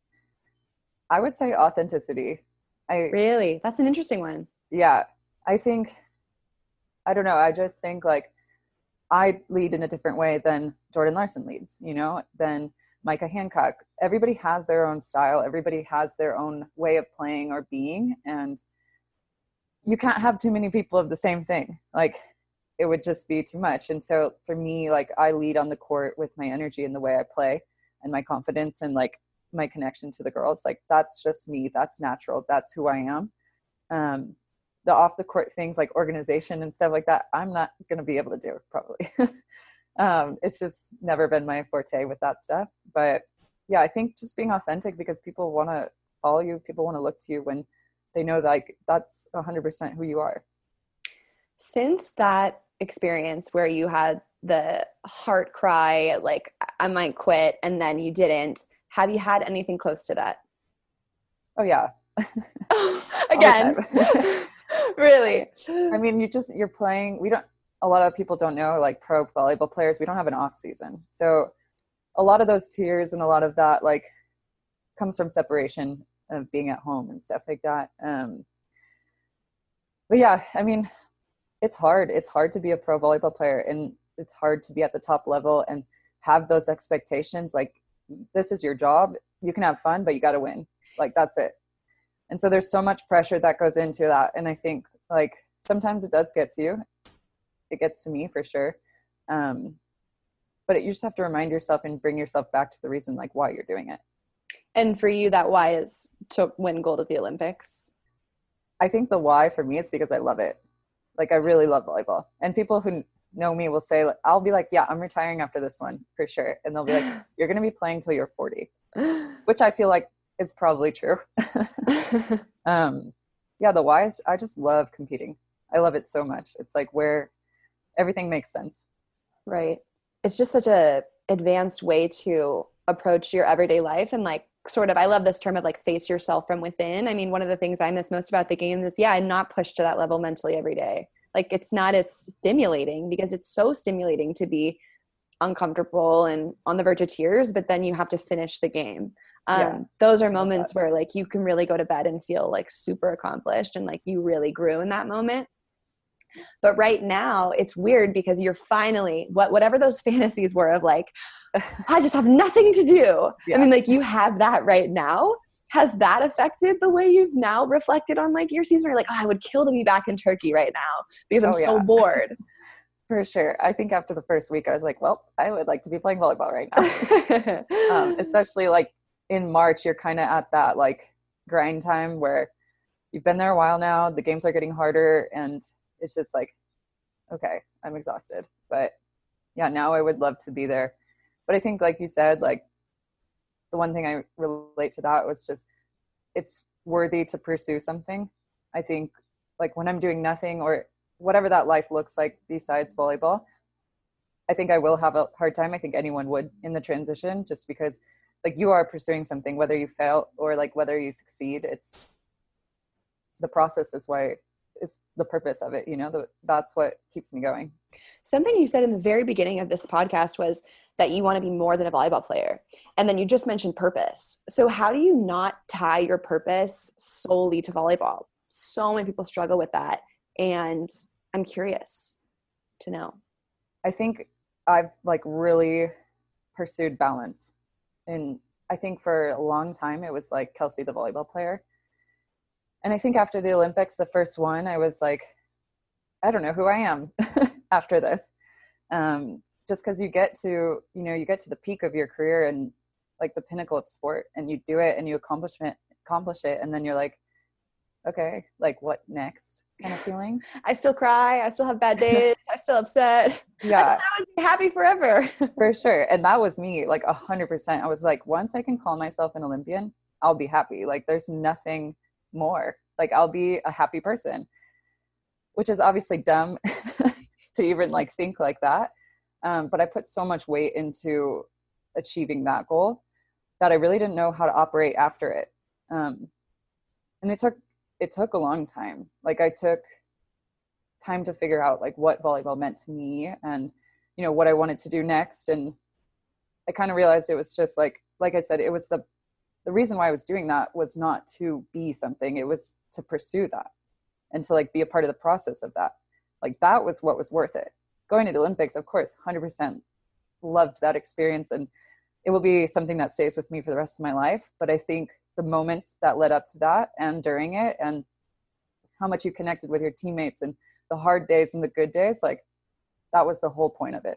Speaker 4: I would say authenticity. I
Speaker 6: Really? That's an interesting one.
Speaker 4: Yeah. I think, I don't know. I just think like I lead in a different way than Jordan Larson leads, you know, than Micah Hancock. Everybody has their own style. Everybody has their own way of playing or being. And you can't have too many people of the same thing. Like it would just be too much. And so for me, like I lead on the court with my energy and the way I play and my confidence and like my connection to the girls. Like that's just me. That's natural. That's who I am. Um, the off the court things like organization and stuff like that, I'm not going to be able to do probably. um, it's just never been my forte with that stuff. But yeah, I think just being authentic, because people want to follow you. People want to look to you when they know that like that's a hundred percent who you are.
Speaker 6: Since that experience where you had the heart cry, like I might quit, and then you didn't, have you had anything close to that?
Speaker 4: Oh yeah.
Speaker 6: Again. Really?
Speaker 4: I mean, you just, you're playing, we don't, a lot of people don't know, like pro volleyball players, we don't have an off season. So a lot of those tears and a lot of that like comes from separation of being at home and stuff like that. Um, but yeah, I mean, it's hard. It's hard to be a pro volleyball player, and it's hard to be at the top level and have those expectations. Like this is your job. You can have fun, but you got to win. Like that's it. And so there's so much pressure that goes into that. And I think like sometimes it does get to you. It gets to me for sure. Um, but it, you just have to remind yourself and bring yourself back to the reason like why you're doing it.
Speaker 6: And for you, that why is to win gold at the Olympics?
Speaker 4: I think the why for me is because I love it. Like I really love volleyball. And people who know me will say, like, I'll be like, yeah, I'm retiring after this one for sure. And they'll be like, you're going to be playing till you're forty. which I feel like is probably true. um, yeah, the why is I just love competing. I love it so much. It's like where everything makes sense.
Speaker 6: Right. It's just such a advanced way to approach your everyday life and like sort of, I love this term of like face yourself from within. I mean, one of the things I miss most about the game is, yeah, I'm not pushed to that level mentally every day. Like it's not as stimulating because it's so stimulating to be uncomfortable and on the verge of tears, but then you have to finish the game. Um,
Speaker 4: Yeah.
Speaker 6: Those are moments where like you can really go to bed and feel like super accomplished and like you really grew in that moment. But right now it's weird because you're finally what, whatever those fantasies were of like, I just have nothing to do.
Speaker 4: Yeah.
Speaker 6: I mean, like you have that right now. Has that affected the way you've now reflected on like your season? Or like, oh, I would kill to be back in Turkey right now because I'm
Speaker 4: Oh,
Speaker 6: so
Speaker 4: yeah.
Speaker 6: bored.
Speaker 4: For sure. I think after the first week, I was like, well, I would like to be playing volleyball right now. um, especially like in March, you're kind of at that like grind time where you've been there a while now. The games are getting harder and it's just like, okay, I'm exhausted. But yeah, now I would love to be there. But I think, like you said, like the one thing I relate to that was just it's worthy to pursue something. I think like when I'm doing nothing or whatever that life looks like besides volleyball, I think I will have a hard time. I think anyone would in the transition just because like you are pursuing something, whether you fail or like whether you succeed. It's the process is why is the purpose of it. You know, the, that's what keeps me going.
Speaker 6: Something you said in the very beginning of this podcast was that you want to be more than a volleyball player. And then you just mentioned purpose. So how do you not tie your purpose solely to volleyball? So many people struggle with that. And I'm curious to know.
Speaker 4: I think I've like really pursued balance. And I think for a long time, it was like Kelsey, the volleyball player. And I think after the Olympics, the first one, I was like, I don't know who I am after this. Um, just because you get to, you know, you get to the peak of your career and like the pinnacle of sport and you do it and you accomplish it, accomplish it. And then you're like, okay, like what next kind of feeling.
Speaker 6: I still cry. I still have bad days. I'm still upset.
Speaker 4: Yeah.
Speaker 6: I would be happy forever.
Speaker 4: For sure. And that was me like a hundred percent. I was like, once I can call myself an Olympian, I'll be happy. Like there's nothing more. Like I'll be a happy person, which is obviously dumb to even like think like that. Um, but I put so much weight into achieving that goal that I really didn't know how to operate after it. Um, and it took, it took a long time. Like I took time to figure out like what volleyball meant to me and, you know, what I wanted to do next. And I kind of realized it was just like, like I said, it was the, the reason why I was doing that was not to be something. It was to pursue that and to like be a part of the process of that. Like that was what was worth it. Going to the Olympics, of course, one hundred percent loved that experience. And it will be something that stays with me for the rest of my life. But I think the moments that led up to that and during it and how much you connected with your teammates and the hard days and the good days, like that was the whole point of it.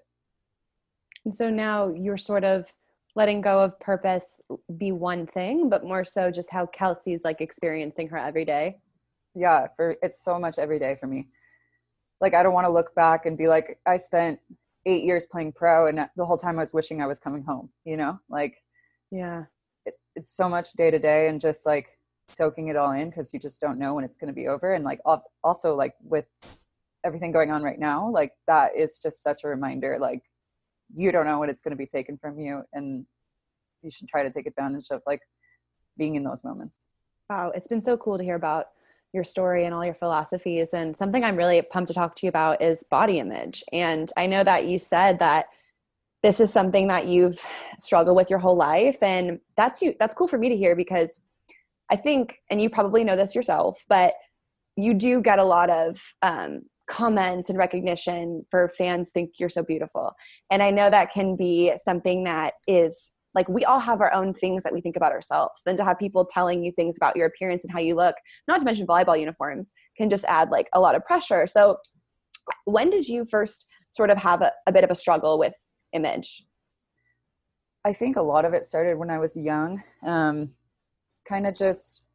Speaker 6: And so now you're sort of letting go of purpose be one thing, but more so just how Kelsey's like experiencing her every day.
Speaker 4: Yeah, for it's so much every day for me. Like, I don't want to look back and be like, I spent eight years playing pro and the whole time I was wishing I was coming home, you know, like,
Speaker 6: yeah,
Speaker 4: it, it's so much day to day and just like soaking it all in because you just don't know when it's going to be over. And like, also like with everything going on right now, like that is just such a reminder, like you don't know when it's going to be taken from you and you should try to take advantage of like being in those moments.
Speaker 6: Wow. It's been so cool to hear about your story and all your philosophies. And something I'm really pumped to talk to you about is body image. And I know that you said that this is something that you've struggled with your whole life. And that's you. That's cool for me to hear because I think, and you probably know this yourself, but you do get a lot of um, comments and recognition for fans think you're so beautiful. And I know that can be something that is like, we all have our own things that we think about ourselves. Then to have people telling you things about your appearance and how you look, not to mention volleyball uniforms, can just add like a lot of pressure. So when did you first sort of have a, a bit of a struggle with image?
Speaker 4: I think a lot of it started when I was young, um, kind of just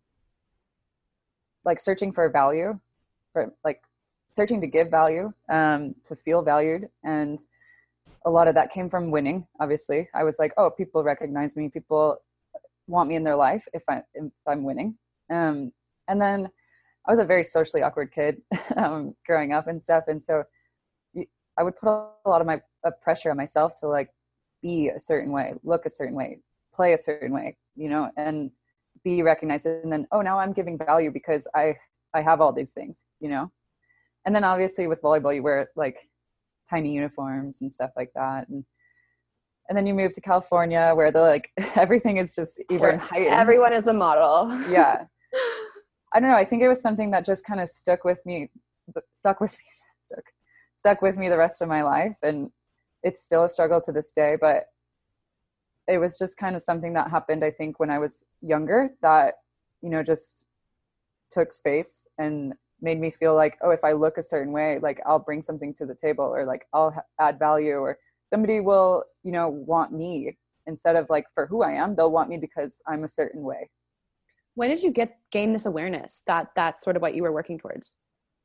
Speaker 4: like searching for value, for like searching to give value, um, to feel valued. And a lot of that came from winning. Obviously I was like, oh, people recognize me. People want me in their life if I if I'm winning. Um, and then I was a very socially awkward kid um, growing up and stuff, and so I would put a lot of my uh, pressure on myself to like be a certain way, look a certain way, play a certain way, you know, and be recognized. And then, oh, now I'm giving value because I I have all these things, you know. And then obviously with volleyball, you wear like tiny uniforms and stuff like that, and and then you move to California where the like everything is just even heightened.
Speaker 6: Everyone is a model.
Speaker 4: Yeah. I don't know. I think it was something that just kind of stuck with me, stuck with me, stuck, stuck with me the rest of my life. And it's still a struggle to this day, but it was just kind of something that happened, I think, when I was younger that, you know, just took space and made me feel like, oh, if I look a certain way, like I'll bring something to the table, or like I'll ha- add value, or somebody will, you know, want me instead of like for who I am. They'll want me because I'm a certain way.
Speaker 6: When did you get gain this awareness that that's sort of what you were working towards?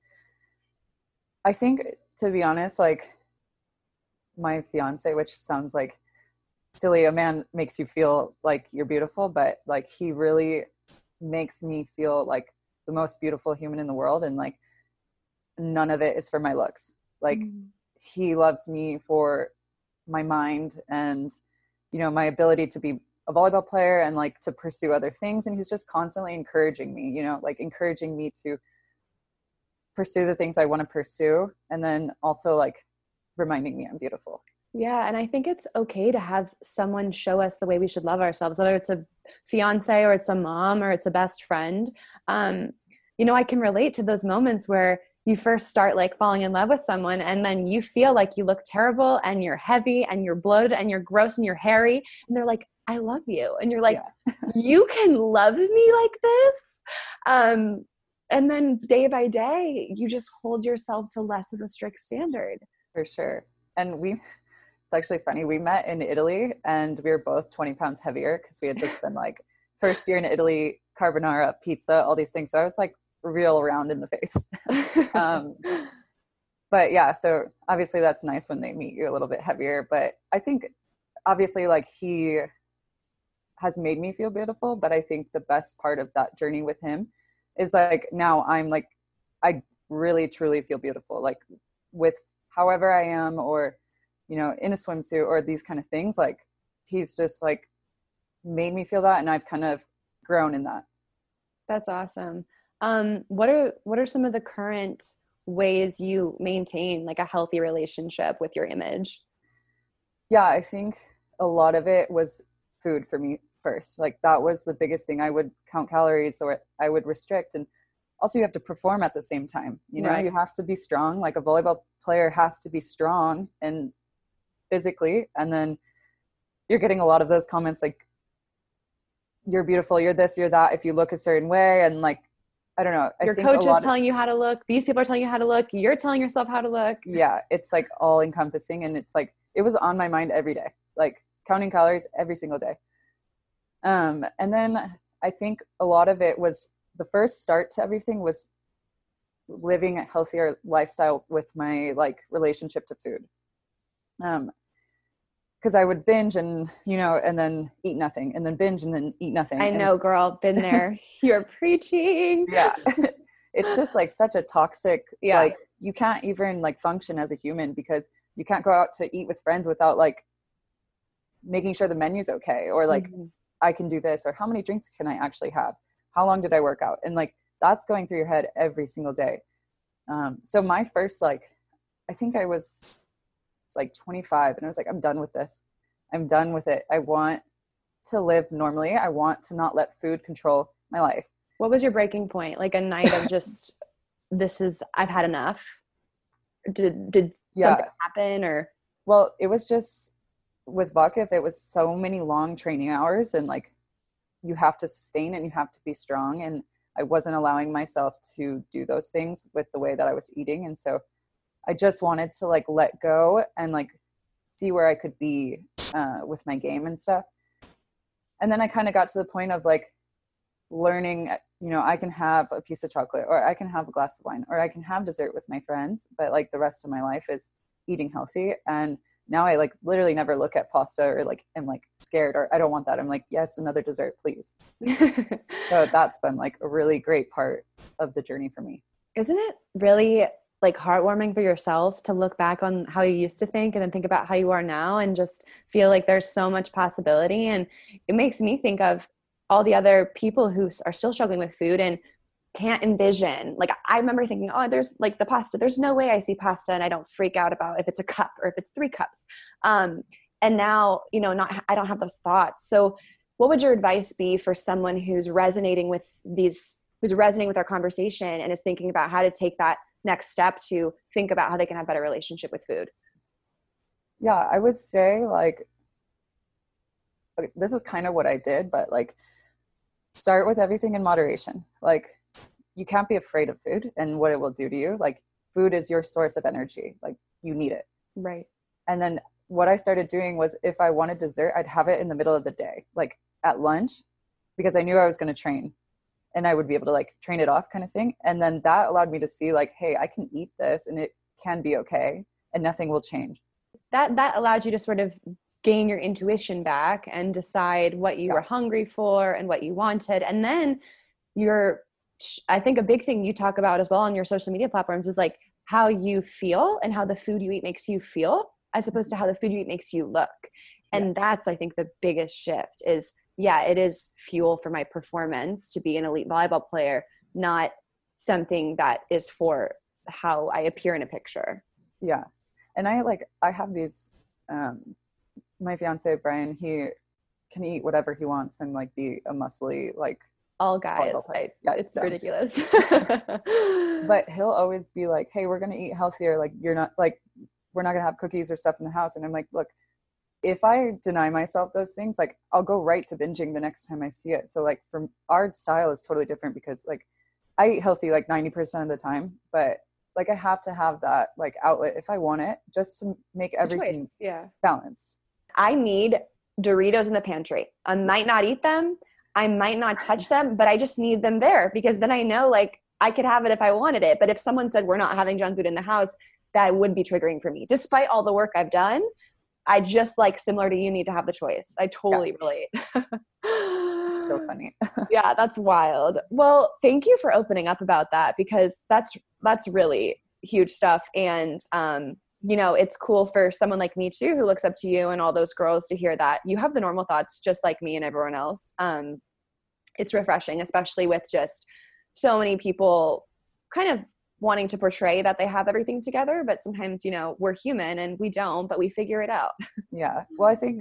Speaker 4: I think, to be honest, like my fiance, which sounds like silly, a man makes you feel like you're beautiful, but like he really makes me feel like the most beautiful human in the world. And like none of it is for my looks. Like mm. he loves me for my mind and, you know, my ability to be a volleyball player and like to pursue other things. And he's just constantly encouraging me, you know, like encouraging me to pursue the things I want to pursue. And then also like reminding me I'm beautiful.
Speaker 6: Yeah. And I think it's okay to have someone show us the way we should love ourselves, whether it's a fiance or it's a mom or it's a best friend. Um, you know, I can relate to those moments where you first start like falling in love with someone and then you feel like you look terrible and you're heavy and you're bloated and you're gross and you're hairy. And they're like, I love you. And you're like, yeah. You can love me like this. Um, and then day by day, you just hold yourself to less of a strict standard.
Speaker 4: For sure. And we, it's actually funny. We met in Italy and we were both twenty pounds heavier because we had just been like first year in Italy, carbonara, pizza, all these things. So I was like real round in the face. um, but yeah, so obviously that's nice when they meet you a little bit heavier. But I think obviously like he has made me feel beautiful, but I think the best part of that journey with him is like now I'm like, I really truly feel beautiful, like with however I am, or, you know, in a swimsuit or these kind of things. Like he's just like made me feel that. And I've kind of grown in that.
Speaker 6: That's awesome. Um, what are, what are some of the current ways you maintain like a healthy relationship with your image?
Speaker 4: Yeah, I think a lot of it was food for me first. Like that was the biggest thing. I would count calories or I would restrict. And also you have to perform at the same time. You know, right. You have to be strong. Like a volleyball player has to be strong and physically. And then you're getting a lot of those comments like, you're beautiful, you're this, you're that, if you look a certain way. And like, I don't know. I
Speaker 6: Your
Speaker 4: think
Speaker 6: coach is
Speaker 4: of,
Speaker 6: telling you how to look. These people are telling you how to look. You're telling yourself how to look.
Speaker 4: Yeah. It's like all encompassing. And it's like, it was on my mind every day, like counting calories every single day. Um, and then I think a lot of it was the first start to everything was living a healthier lifestyle with my like relationship to food. Um, cause I would binge and, you know, and then eat nothing and then binge and then eat nothing.
Speaker 6: I
Speaker 4: and,
Speaker 6: know, girl, been there. You're preaching.
Speaker 4: Yeah. It's just like such a toxic,
Speaker 6: yeah.
Speaker 4: Like you can't even like function as a human because you can't go out to eat with friends without like making sure the menu's okay. Or like, mm-hmm. I can do this, or how many drinks can I actually have? How long did I work out? And like, that's going through your head every single day. Um, so my first, like, I think I was like twenty-five and I was like, I'm done with this. I'm done with it. I want to live normally. I want to not let food control my life.
Speaker 6: What was your breaking point? Like a night of just, this is, I've had enough. Did, did
Speaker 4: yeah.
Speaker 6: something happen or?
Speaker 4: Well, it was just with Vakif, it was so many long training hours and like, you have to sustain and you have to be strong. And I wasn't allowing myself to do those things with the way that I was eating. And so I just wanted to like let go and like see where I could be uh, with my game and stuff. And then I kind of got to the point of like learning, you know, I can have a piece of chocolate or I can have a glass of wine or I can have dessert with my friends, but like the rest of my life is eating healthy. And now I like literally never look at pasta or like I'm like scared or I don't want that. I'm like, yes, another dessert, please. So that's been like a really great part of the journey for me.
Speaker 6: Isn't it really like heartwarming for yourself to look back on how you used to think and then think about how you are now and just feel like there's so much possibility? And it makes me think of all the other people who are still struggling with food and can't envision. Like I remember thinking, oh, there's like the pasta. There's no way I see pasta and I don't freak out about if it's a cup or if it's three cups. Um, and now, you know, not, I don't have those thoughts. So what would your advice be for someone who's resonating with these, who's resonating with our conversation and is thinking about how to take that next step to think about how they can have a better relationship with food?
Speaker 4: Yeah, I would say like, okay, this is kind of what I did, but like start with everything in moderation. Like you can't be afraid of food and what it will do to you. Like food is your source of energy. Like you need it.
Speaker 6: Right.
Speaker 4: And then what I started doing was if I wanted dessert, I'd have it in the middle of the day, like at lunch, because I knew I was going to train and I would be able to like train it off kind of thing. And then that allowed me to see like, hey, I can eat this and it can be okay and nothing will change.
Speaker 6: That, that allowed you to sort of gain your intuition back and decide what you
Speaker 4: Yeah.
Speaker 6: were hungry for and what you wanted. And then you're, I think a big thing you talk about as well on your social media platforms is like how you feel and how the food you eat makes you feel, as opposed to how the food you eat makes you look. And yeah. that's, I think, the biggest shift is, yeah, it is fuel for my performance to be an elite volleyball player, not something that is for how I appear in a picture.
Speaker 4: Yeah. And I like, I have these, um, my fiance, Brian, he can eat whatever he wants and like be a muscly, like,
Speaker 6: all guys. I,
Speaker 4: yeah,
Speaker 6: it's
Speaker 4: it's
Speaker 6: ridiculous.
Speaker 4: But he'll always be like, hey, we're going to eat healthier. Like you're not like, we're not going to have cookies or stuff in the house. And I'm like, look, if I deny myself those things, like I'll go right to binging the next time I see it. So like from our style is totally different because like I eat healthy like ninety percent of the time, but like I have to have that like outlet if I want it, just to make everything
Speaker 6: choice, yeah.
Speaker 4: balanced.
Speaker 6: I need Doritos in the pantry. I might not eat them. I might not touch them, but I just need them there because then I know like I could have it if I wanted it. But if someone said we're not having junk food in the house, that would be triggering for me. Despite all the work I've done, I just like similar to you need to have the choice. I totally yeah. relate.
Speaker 4: So funny.
Speaker 6: Yeah, that's wild. Well, thank you for opening up about that because that's that's really huge stuff. And um, you know, it's cool for someone like me too, who looks up to you and all those girls to hear that you have the normal thoughts just like me and everyone else. Um, it's refreshing, especially with just so many people kind of wanting to portray that they have everything together, but sometimes, you know, we're human and we don't, but we figure it out.
Speaker 4: Yeah. Well, I think,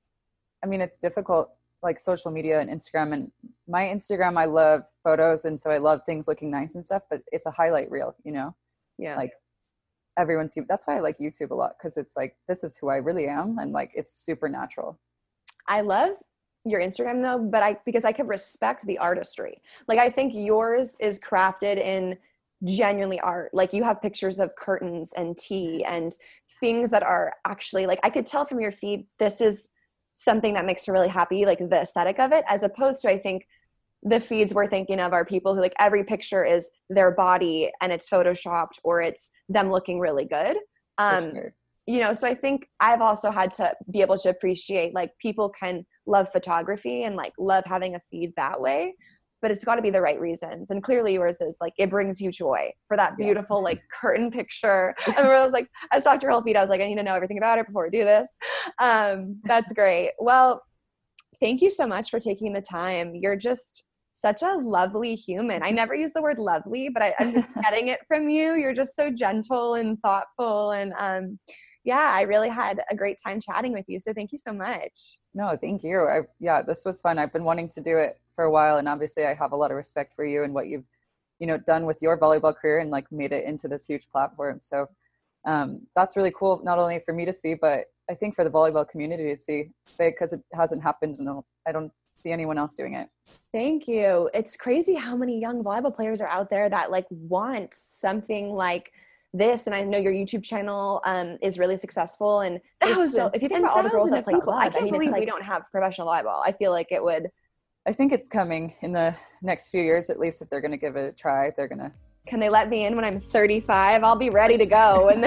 Speaker 4: I mean, it's difficult, like social media and Instagram, and my Instagram, I love photos. And so I love things looking nice and stuff, but it's a highlight reel, you know?
Speaker 6: Yeah.
Speaker 4: Like everyone's, that's why I like YouTube a lot. Cause it's like, this is who I really am. And like, it's super natural.
Speaker 6: I love your Instagram though, but I, because I can respect the artistry. Like I think yours is crafted in genuinely art. Like you have pictures of curtains and tea and things that are actually like, I could tell from your feed, this is something that makes her really happy, like the aesthetic of it, as opposed to, I think the feeds we're thinking of are people who like every picture is their body and it's photoshopped or it's them looking really good. Um, sure. You know, so I think I've also had to be able to appreciate like people can love photography and like love having a feed that way, but it's got to be the right reasons. And clearly yours is like, it brings you joy for that beautiful yeah. like curtain picture. I remember I was like, I saw your whole feed. I was like, I need to know everything about it before we do this. Um, that's great. Well, thank you so much for taking the time. You're just such a lovely human. I never use the word lovely, but I, I'm just getting it from you. You're just so gentle and thoughtful. And um, yeah, I really had a great time chatting with you. So thank you so much.
Speaker 4: No, thank you. I, yeah, this was fun. I've been wanting to do it for a while. And obviously I have a lot of respect for you and what you've, you know, done with your volleyball career and like made it into this huge platform. So um, that's really cool. Not only for me to see, but I think for the volleyball community to see, because it hasn't happened. And I don't see anyone else doing it.
Speaker 6: Thank you. It's crazy how many young volleyball players are out there that like want something like this. And I know your YouTube channel um, is really successful. And so, if you think about all the girls that play club, I can't I mean, believe like, we don't have professional volleyball. I feel like it would.
Speaker 4: I think it's coming in the next few years, at least if they're going to give it a try, they're going to.
Speaker 6: Can they let me in when I'm thirty-five? I'll be ready to go. And they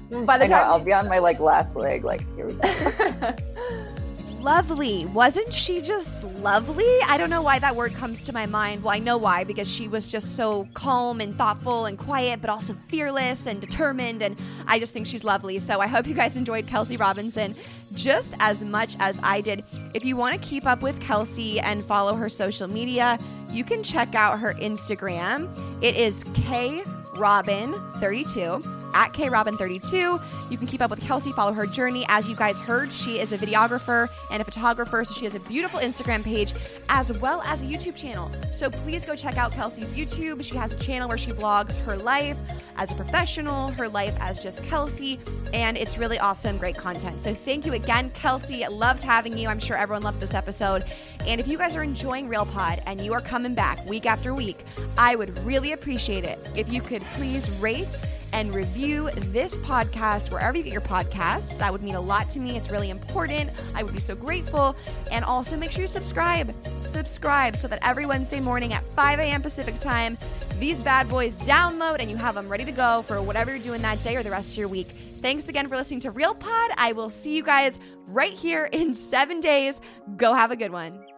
Speaker 6: By the
Speaker 4: I know,
Speaker 6: time
Speaker 4: I'll be on my like last leg. Like, here we go.
Speaker 5: Lovely. Wasn't she just lovely? I don't know why that word comes to my mind. Well, I know why, because she was just so calm and thoughtful and quiet, but also fearless and determined. And I just think she's lovely. So I hope you guys enjoyed Kelsey Robinson just as much as I did. If you want to keep up with Kelsey and follow her social media, you can check out her Instagram. It is K Robin thirty-two. At K Robin thirty-two. You can keep up with Kelsey, follow her journey. As you guys heard, she is a videographer and a photographer, so she has a beautiful Instagram page as well as a YouTube channel. So please go check out Kelsey's YouTube. She has a channel where she vlogs her life as a professional, her life as just Kelsey, and it's really awesome, great content. So thank you again, Kelsey. I loved having you. I'm sure everyone loved this episode. And if you guys are enjoying Real Pod and you are coming back week after week, I would really appreciate it if you could please rate and review this podcast wherever you get your podcasts. That would mean a lot to me. It's really important. I would be so grateful. And also make sure you subscribe. Subscribe so that every Wednesday morning at five a.m. Pacific time, these bad boys download and you have them ready to go for whatever you're doing that day or the rest of your week. Thanks again for listening to Real Pod. I will see you guys right here in seven days. Go have a good one.